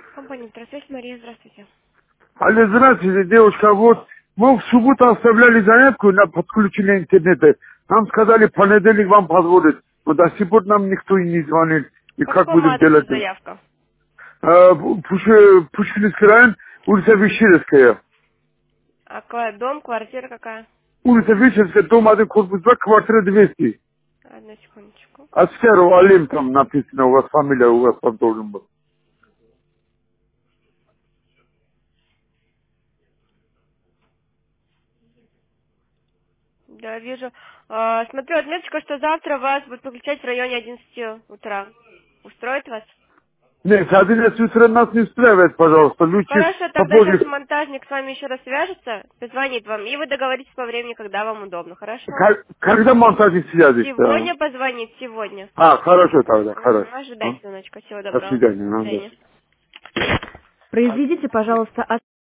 Компания «Тросвязь», Мария, здравствуйте. Алло, здравствуйте, девушка. Вот мы в субботу оставляли заявку на подключение интернета. Нам сказали, в понедельник вам позвонят. Но до сих пор нам никто и не звонит. И По как какому будем адресу делать? заявка? Пушкинский район, улица Вишерская. Дом, квартира какая? Улица Вишерская, дом 1, корпус 2, квартира 200. Одну секундочку. Аскеров Алим там написано, у вас фамилия, у вас там должен быть. Да, вижу. Смотрю, отметочка, что завтра вас будут подключать в районе 11 утра. Устроит вас? Нет, с 11 утра нас не устраивает, пожалуйста. Лучше Хорошо, тогда сейчас попозже. монтажник с вами еще раз свяжется, позвонит вам, и вы договоритесь по времени, когда вам удобно, хорошо? Когда монтажник связится? Сегодня позвонит, сегодня. Хорошо тогда, хорошо. Ожидайте, звоночка. Всего До доброго. свидания. До свидания. Произведите, пожалуйста,